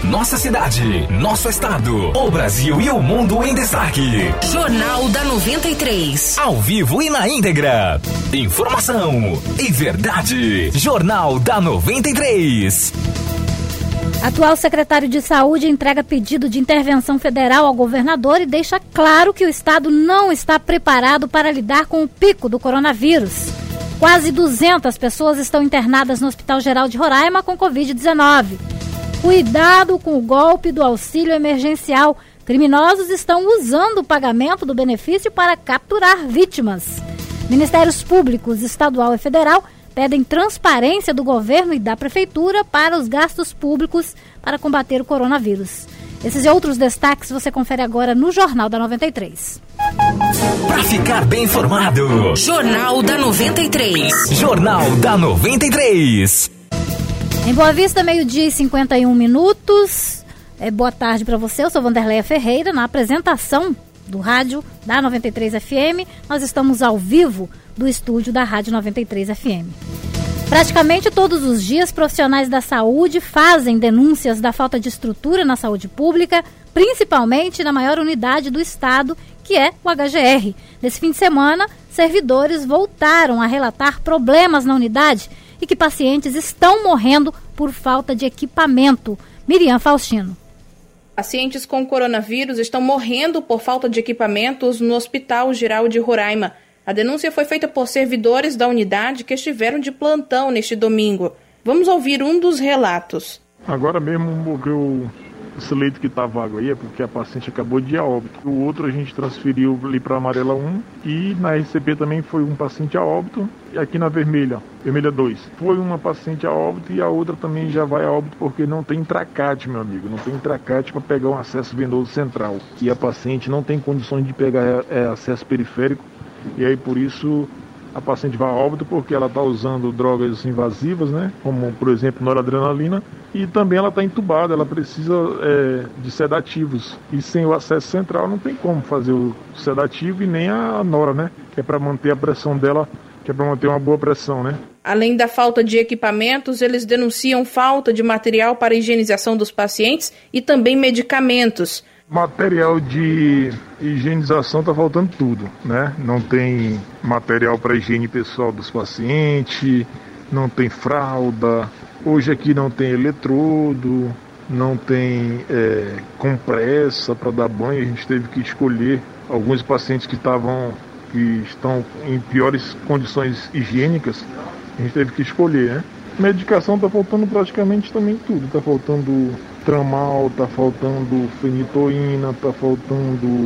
nossa cidade, nosso estado, o Brasil e o mundo em destaque. Jornal da 93. Ao vivo e na íntegra. Informação e verdade. Jornal da 93. Atual secretário de Saúde entrega pedido de intervenção federal ao governador e deixa claro que o estado não está preparado para lidar com o pico do coronavírus. Quase 200 pessoas estão internadas no Hospital Geral de Roraima com Covid-19. Cuidado com o golpe do auxílio emergencial. Criminosos estão usando o pagamento do benefício para capturar vítimas. Ministérios Públicos Estadual e Federal pedem transparência do governo e da prefeitura para os gastos públicos para combater o coronavírus. Esses e outros destaques você confere agora no Jornal da 93. Para ficar bem informado, Jornal da 93. Jornal da 93. Em Boa Vista, 12h51. Boa tarde para você, eu sou Vanderleia Ferreira, na apresentação do rádio da 93 FM. Nós estamos ao vivo do estúdio da Rádio 93 FM. Praticamente todos os dias, profissionais da saúde fazem denúncias da falta de estrutura na saúde pública, principalmente na maior unidade do estado, que é o HGR. Nesse fim de semana, servidores voltaram a relatar problemas na unidade e que pacientes estão morrendo por falta de equipamento. Miriam Faustino. Pacientes com coronavírus estão morrendo por falta de equipamentos no Hospital Geral de Roraima. A denúncia foi feita por servidores da unidade que estiveram de plantão neste domingo. Vamos ouvir um dos relatos. Agora mesmo morreu esse leito que está vago aí, é porque a paciente acabou de ir a óbito. O outro a gente transferiu ali para a Amarela 1 e na RCP também foi um paciente a óbito. E aqui na Vermelha 2, foi uma paciente a óbito e a outra também já vai a óbito porque não tem tracate, meu amigo. Não tem tracate para pegar um acesso venoso central. E a paciente não tem condições de pegar acesso periférico. E aí por isso a paciente vai a óbito porque ela está usando drogas invasivas, né? Como por exemplo noradrenalina, e também ela está entubada, ela precisa de sedativos. E sem o acesso central não tem como fazer o sedativo e nem a nora, né? Que é para manter a pressão dela, que é para manter uma boa pressão, né? Além da falta de equipamentos, eles denunciam falta de material para higienização dos pacientes e também medicamentos. Material de higienização está faltando tudo, né? Não tem material para higiene pessoal dos pacientes, não tem fralda, hoje aqui não tem eletrodo, não tem compressa para dar banho. A gente teve que escolher alguns pacientes que estão em piores condições higiênicas, a gente teve que escolher, né? Medicação está faltando praticamente também tudo, está faltando tramal, está faltando fenitoína, está faltando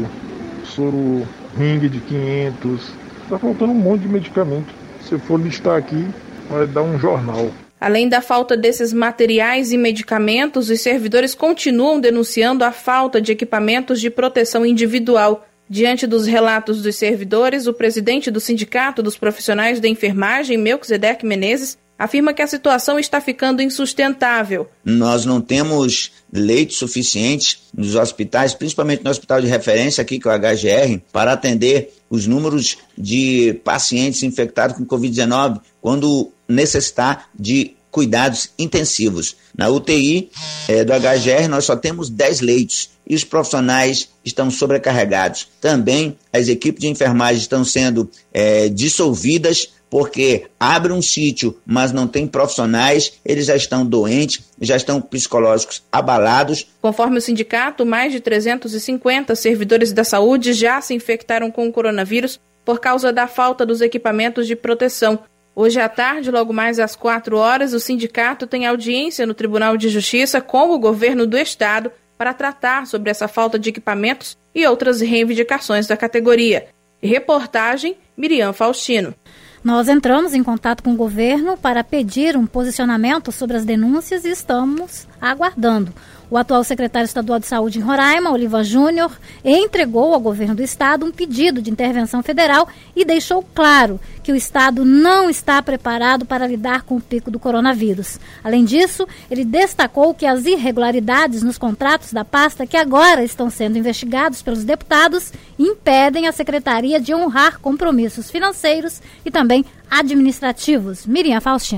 soro ringue de 500, está faltando um monte de medicamento. Se eu for listar aqui, vai dar um jornal. Além da falta desses materiais e medicamentos, os servidores continuam denunciando a falta de equipamentos de proteção individual. Diante dos relatos dos servidores, o presidente do Sindicato dos Profissionais da Enfermagem, Melquisedeque Menezes, afirma que a situação está ficando insustentável. Nós não temos leitos suficientes nos hospitais, principalmente no hospital de referência aqui, que é o HGR, para atender os números de pacientes infectados com Covid-19 quando necessitar de cuidados intensivos. Na UTI do HGR nós só temos 10 leitos e os profissionais estão sobrecarregados. Também as equipes de enfermagem estão sendo dissolvidas porque abre um sítio, mas não tem profissionais, eles já estão doentes, já estão psicológicos abalados. Conforme o sindicato, mais de 350 servidores da saúde já se infectaram com o coronavírus por causa da falta dos equipamentos de proteção. Hoje à tarde, logo mais às 4 horas, o sindicato tem audiência no Tribunal de Justiça com o governo do estado para tratar sobre essa falta de equipamentos e outras reivindicações da categoria. Reportagem, Miriam Faustino. Nós entramos em contato com o governo para pedir um posicionamento sobre as denúncias e estamos aguardando. O atual secretário estadual de saúde em Roraima, Oliva Júnior, entregou ao governo do estado um pedido de intervenção federal e deixou claro que o estado não está preparado para lidar com o pico do coronavírus. Além disso, ele destacou que as irregularidades nos contratos da pasta que agora estão sendo investigados pelos deputados impedem a secretaria de honrar compromissos financeiros e também administrativos. Miriam Faustino.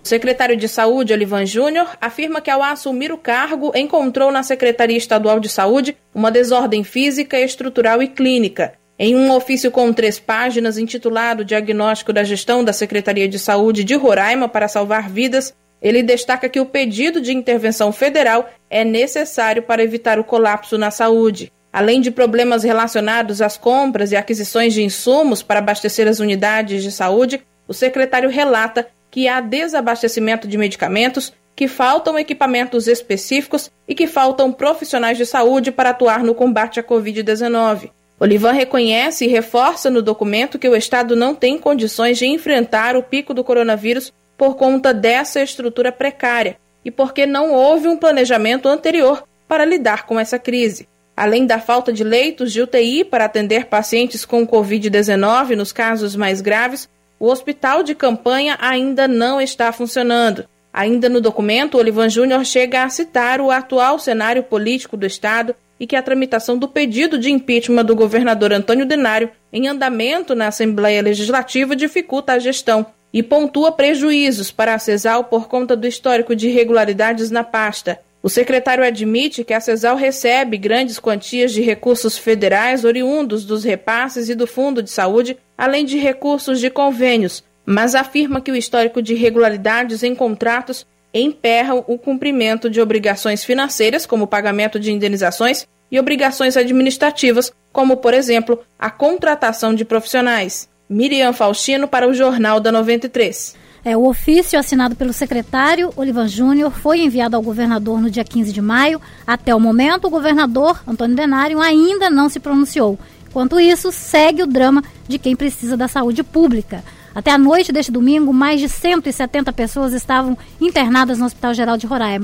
O secretário de Saúde, Olivan Júnior, afirma que ao assumir o cargo, encontrou na Secretaria Estadual de Saúde uma desordem física, estrutural e clínica. Em um ofício com 3 páginas intitulado Diagnóstico da Gestão da Secretaria de Saúde de Roraima para Salvar Vidas, ele destaca que o pedido de intervenção federal é necessário para evitar o colapso na saúde. Além de problemas relacionados às compras e aquisições de insumos para abastecer as unidades de saúde, o secretário relata que há desabastecimento de medicamentos, que faltam equipamentos específicos e que faltam profissionais de saúde para atuar no combate à Covid-19. Olivan reconhece e reforça no documento que o Estado não tem condições de enfrentar o pico do coronavírus por conta dessa estrutura precária e porque não houve um planejamento anterior para lidar com essa crise. Além da falta de leitos de UTI para atender pacientes com Covid-19 nos casos mais graves, o hospital de campanha ainda não está funcionando. Ainda no documento, Olivan Júnior chega a citar o atual cenário político do Estado e que a tramitação do pedido de impeachment do governador Antônio Denário em andamento na Assembleia Legislativa dificulta a gestão e pontua prejuízos para a CESAL por conta do histórico de irregularidades na pasta. O secretário admite que a CESAL recebe grandes quantias de recursos federais oriundos dos repasses e do Fundo de Saúde, além de recursos de convênios, mas afirma que o histórico de irregularidades em contratos emperra o cumprimento de obrigações financeiras, como o pagamento de indenizações, e obrigações administrativas, como, por exemplo, a contratação de profissionais. Miriam Faustino para o Jornal da 93. O ofício assinado pelo secretário Olivan Júnior foi enviado ao governador no dia 15 de maio. Até o momento, o governador Antônio Denário ainda não se pronunciou. Enquanto isso, segue o drama de quem precisa da saúde pública. Até a noite deste domingo, mais de 170 pessoas estavam internadas no Hospital Geral de Roraima.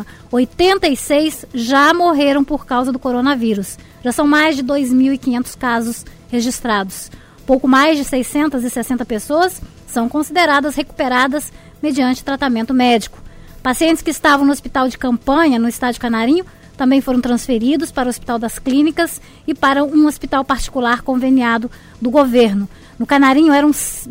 86 já morreram por causa do coronavírus. Já são mais de 2.500 casos registrados. Pouco mais de 660 pessoas são consideradas recuperadas mediante tratamento médico. Pacientes que estavam no hospital de campanha, no Estádio Canarinho, também foram transferidos para o Hospital das Clínicas e para um hospital particular conveniado do governo. No Canarinho eram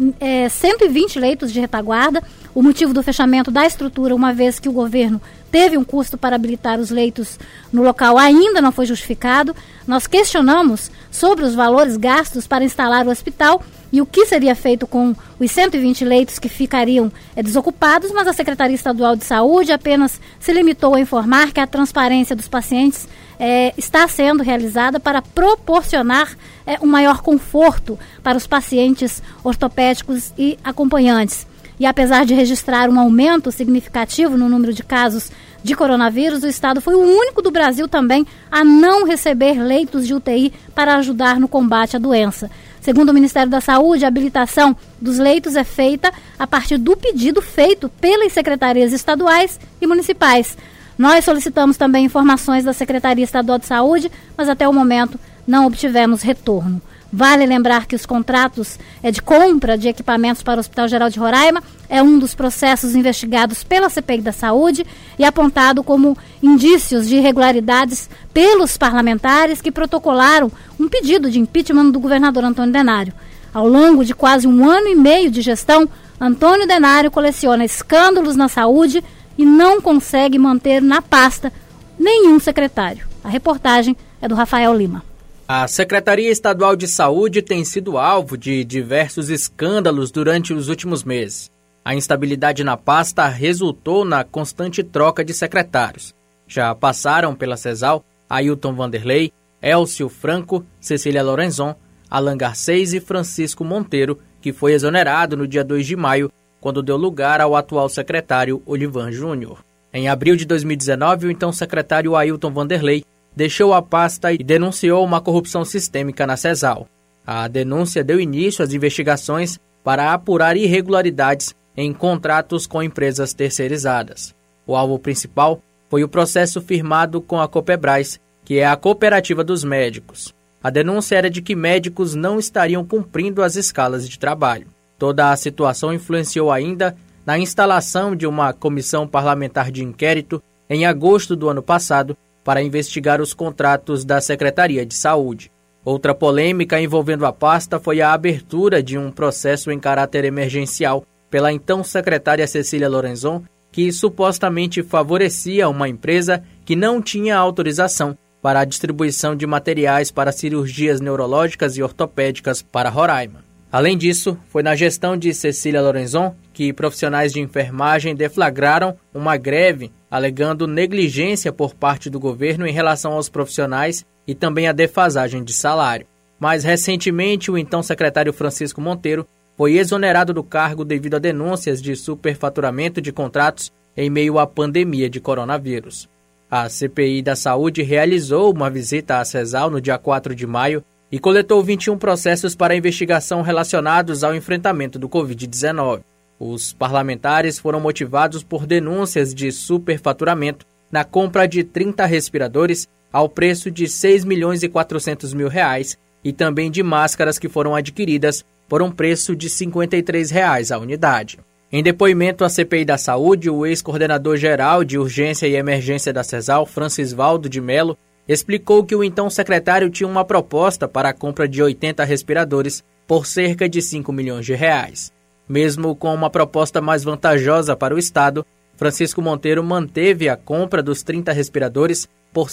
120 leitos de retaguarda. O motivo do fechamento da estrutura, uma vez que o governo teve um custo para habilitar os leitos no local, ainda não foi justificado. Nós questionamos sobre os valores gastos para instalar o hospital e o que seria feito com os 120 leitos que ficariam desocupados, mas a Secretaria Estadual de Saúde apenas se limitou a informar que a transparência dos pacientes está sendo realizada para proporcionar um maior conforto para os pacientes ortopédicos e acompanhantes. E apesar de registrar um aumento significativo no número de casos de coronavírus, o estado foi o único do Brasil também a não receber leitos de UTI para ajudar no combate à doença. Segundo o Ministério da Saúde, a habilitação dos leitos é feita a partir do pedido feito pelas secretarias estaduais e municipais. Nós solicitamos também informações da Secretaria Estadual de Saúde, mas até o momento não obtivemos retorno. Vale lembrar que os contratos de compra de equipamentos para o Hospital Geral de Roraima é um dos processos investigados pela CPI da Saúde e apontado como indícios de irregularidades pelos parlamentares que protocolaram um pedido de impeachment do governador Antônio Denário. Ao longo de quase 1 ano e meio de gestão, Antônio Denário coleciona escândalos na saúde e não consegue manter na pasta nenhum secretário. A reportagem é do Rafael Lima. A Secretaria Estadual de Saúde tem sido alvo de diversos escândalos durante os últimos meses. A instabilidade na pasta resultou na constante troca de secretários. Já passaram pela CESAL Ailton Vanderlei, Elcio Franco, Cecília Lorenzon, Alan Garcês e Francisco Monteiro, que foi exonerado no dia 2 de maio, quando deu lugar ao atual secretário Olivan Júnior. Em abril de 2019, o então secretário Ailton Vanderlei deixou a pasta e denunciou uma corrupção sistêmica na CESAL. A denúncia deu início às investigações para apurar irregularidades em contratos com empresas terceirizadas. O alvo principal foi o processo firmado com a Copebras, que é a Cooperativa dos Médicos. A denúncia era de que médicos não estariam cumprindo as escalas de trabalho. Toda a situação influenciou ainda na instalação de uma comissão parlamentar de inquérito em agosto do ano passado para investigar os contratos da Secretaria de Saúde. Outra polêmica envolvendo a pasta foi a abertura de um processo em caráter emergencial pela então secretária Cecília Lorenzon que supostamente favorecia uma empresa que não tinha autorização para a distribuição de materiais para cirurgias neurológicas e ortopédicas para Roraima. Além disso, foi na gestão de Cecília Lorenzon que profissionais de enfermagem deflagraram uma greve alegando negligência por parte do governo em relação aos profissionais e também a defasagem de salário. Mais recentemente, o então secretário Francisco Monteiro foi exonerado do cargo devido a denúncias de superfaturamento de contratos em meio à pandemia de coronavírus. A CPI da Saúde realizou uma visita à CESAL no dia 4 de maio e coletou 21 processos para investigação relacionados ao enfrentamento do Covid-19. Os parlamentares foram motivados por denúncias de superfaturamento na compra de 30 respiradores ao preço de R$ 6.400.000 e também de máscaras que foram adquiridas por um preço de R$ 53 a unidade. Em depoimento à CPI da Saúde, o ex-coordenador-geral de Urgência e Emergência da CESAL, Francisvaldo de Mello, explicou que o então secretário tinha uma proposta para a compra de 80 respiradores por cerca de R$ 5 milhões. Mesmo com uma proposta mais vantajosa para o Estado, Francisco Monteiro manteve a compra dos 30 respiradores por R$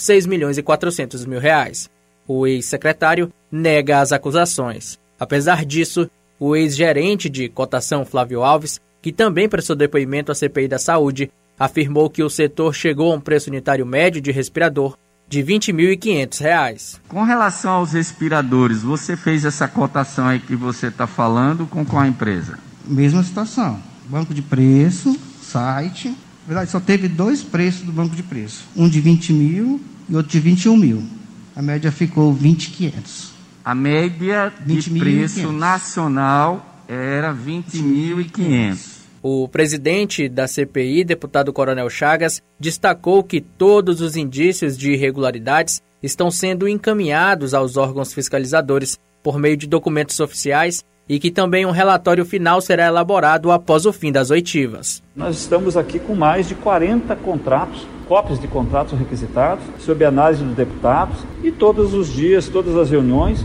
6.400.000. O ex-secretário nega as acusações. Apesar disso, o ex-gerente de cotação Flávio Alves, que também prestou depoimento à CPI da Saúde, afirmou que o setor chegou a um preço unitário médio de respirador de R$ 20.500. Com relação aos respiradores, você fez essa cotação aí que você está falando com qual empresa? Mesma situação. Banco de preço, site. Na verdade, só teve 2 preços do banco de preço. Um de 20 mil e outro de 21 mil. A média ficou 20.500. A média de preço nacional era 20.500. O presidente da CPI, deputado Coronel Chagas, destacou que todos os indícios de irregularidades estão sendo encaminhados aos órgãos fiscalizadores por meio de documentos oficiais e que também um relatório final será elaborado após o fim das oitivas. Nós estamos aqui com mais de 40 contratos, cópias de contratos requisitados, sob análise dos deputados, e todos os dias, todas as reuniões,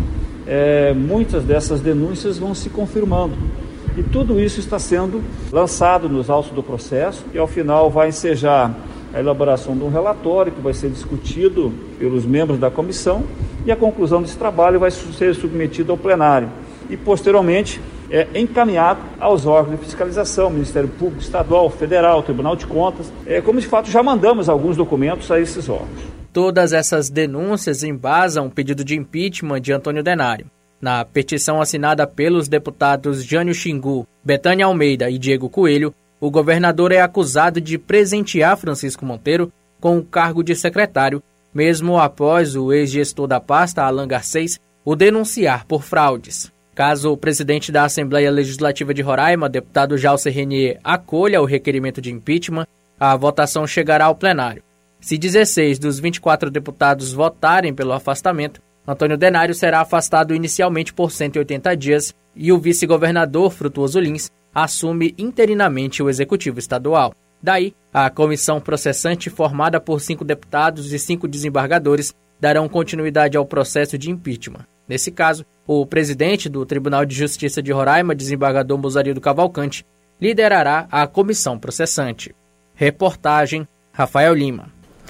muitas dessas denúncias vão se confirmando. E tudo isso está sendo lançado nos autos do processo e ao final vai ensejar a elaboração de um relatório que vai ser discutido pelos membros da comissão e a conclusão desse trabalho vai ser submetida ao plenário e posteriormente encaminhado aos órgãos de fiscalização, Ministério Público Estadual, Federal, Tribunal de Contas, como de fato já mandamos alguns documentos a esses órgãos. Todas essas denúncias embasam o pedido de impeachment de Antônio Denário. Na petição assinada pelos deputados Jânio Xingu, Betânia Almeida e Diego Coelho, o governador é acusado de presentear Francisco Monteiro com o cargo de secretário, mesmo após o ex-gestor da pasta, Alan Garcês, o denunciar por fraudes. Caso o presidente da Assembleia Legislativa de Roraima, deputado Jalcer Renier, acolha o requerimento de impeachment, a votação chegará ao plenário. Se 16 dos 24 deputados votarem pelo afastamento, Antônio Denário será afastado inicialmente por 180 dias e o vice-governador Frutuoso Lins assume interinamente o executivo estadual. Daí, a comissão processante, formada por 5 deputados e 5 desembargadores, darão continuidade ao processo de impeachment. Nesse caso, o presidente do Tribunal de Justiça de Roraima, desembargador Mozarildo Cavalcante, liderará a comissão processante. Reportagem Rafael Lima.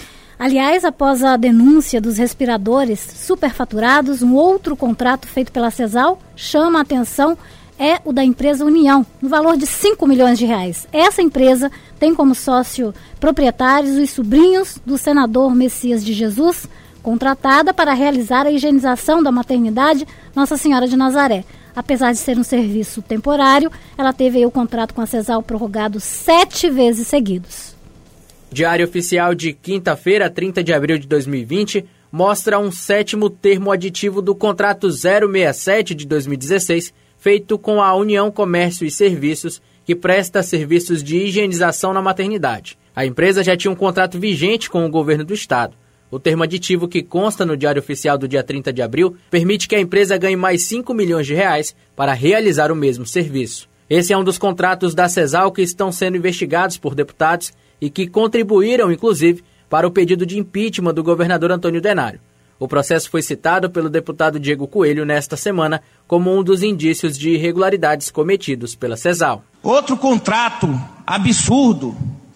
Aliás, após a denúncia dos respiradores superfaturados, um outro contrato feito pela CESAL chama a atenção, é o da empresa União, no valor de R$ 5 milhões. Essa empresa tem como sócio proprietários os sobrinhos do senador Messias de Jesus, contratada para realizar a higienização da maternidade Nossa Senhora de Nazaré. Apesar de ser um serviço temporário, ela teve aí o contrato com a CESAL prorrogado 7 vezes seguidos. Diário Oficial de quinta-feira, 30 de abril de 2020, mostra um 7º termo aditivo do contrato 067 de 2016, feito com a União Comércio e Serviços, que presta serviços de higienização na maternidade. A empresa já tinha um contrato vigente com o governo do estado. O termo aditivo, que consta no Diário Oficial do dia 30 de abril, permite que a empresa ganhe mais R$ 5 milhões para realizar o mesmo serviço. Esse é um dos contratos da CESAL que estão sendo investigados por deputados e que contribuíram, inclusive, para o pedido de impeachment do governador Antônio Denário. O processo foi citado pelo deputado Diego Coelho nesta semana como um dos indícios de irregularidades cometidos pela CESAL. Outro contrato absurdo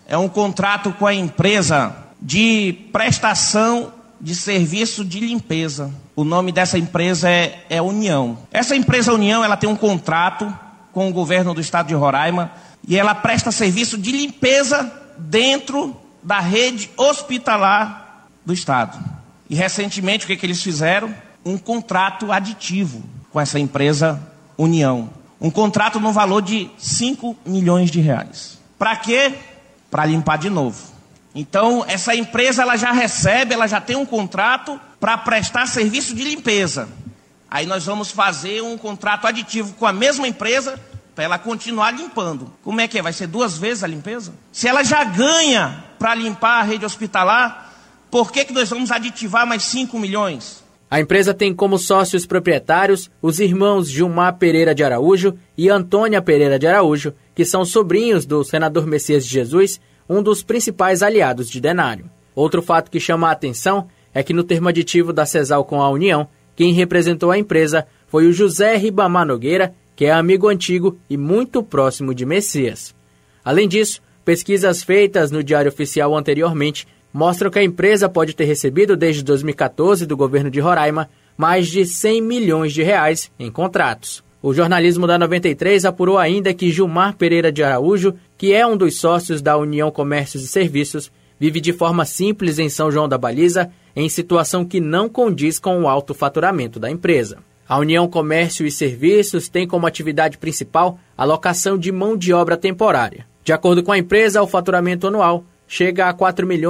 é um contrato com a empresa de prestação de serviço de limpeza. O nome dessa empresa é União. Essa empresa União, ela tem um contrato com o governo do estado de Roraima e ela presta serviço de limpeza dentro da rede hospitalar do estado. E recentemente o que eles fizeram? Um contrato aditivo com essa empresa União. Um contrato no valor de 5 milhões de reais. Para quê? Para limpar de novo. Então, essa empresa ela já recebe, ela já tem um contrato para prestar serviço de limpeza. Aí nós vamos fazer um contrato aditivo com a mesma empresa para ela continuar limpando. Como é que é? Vai ser 2 vezes a limpeza? Se ela já ganha para limpar a rede hospitalar, por que nós vamos aditivar mais 5 milhões? A empresa tem como sócios proprietários os irmãos Gilmar Pereira de Araújo e Antônia Pereira de Araújo, que são sobrinhos do senador Messias de Jesus, um dos principais aliados de Denário. Outro fato que chama a atenção é que no termo aditivo da Cesal com a União, quem representou a empresa foi o José Ribamar Nogueira, que é amigo antigo e muito próximo de Messias. Além disso, pesquisas feitas no Diário Oficial anteriormente mostram que a empresa pode ter recebido desde 2014 do governo de Roraima mais de 100 milhões de reais em contratos. O jornalismo da 93 apurou ainda que Gilmar Pereira de Araújo, que é um dos sócios da União Comércios e Serviços, vive de forma simples em São João da Baliza, em situação que não condiz com o alto faturamento da empresa. A União Comércio e Serviços tem como atividade principal a locação de mão de obra temporária. De acordo com a empresa, o faturamento anual chega a R$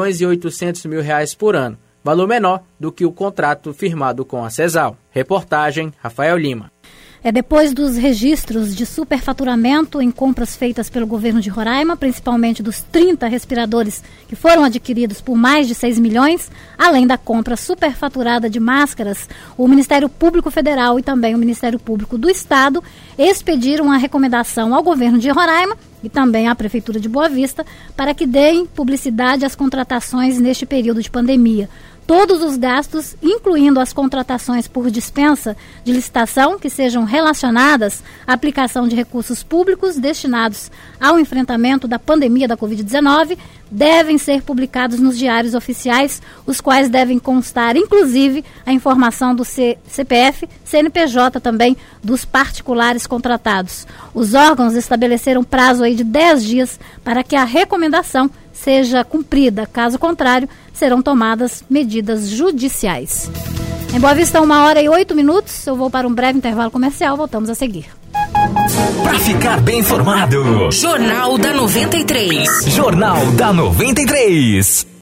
4.800.000 por ano, valor menor do que o contrato firmado com a Cesal. Reportagem, Rafael Lima. Depois dos registros de superfaturamento em compras feitas pelo governo de Roraima, principalmente dos 30 respiradores que foram adquiridos por mais de 6 milhões, além da compra superfaturada de máscaras, o Ministério Público Federal e também o Ministério Público do Estado expediram a recomendação ao governo de Roraima e também à Prefeitura de Boa Vista para que deem publicidade às contratações neste período de pandemia. Todos os gastos, incluindo as contratações por dispensa de licitação, que sejam relacionadas à aplicação de recursos públicos destinados ao enfrentamento da pandemia da Covid-19, devem ser publicados nos diários oficiais, os quais devem constar, inclusive, a informação do CPF, CNPJ também, dos particulares contratados. Os órgãos estabeleceram prazo aí de 10 dias para que a recomendação seja cumprida. Caso contrário, serão tomadas medidas judiciais. Em Boa Vista, 1h08. Eu vou para um breve intervalo comercial. Voltamos a seguir. Para ficar bem informado, Jornal da 93. Jornal da 93.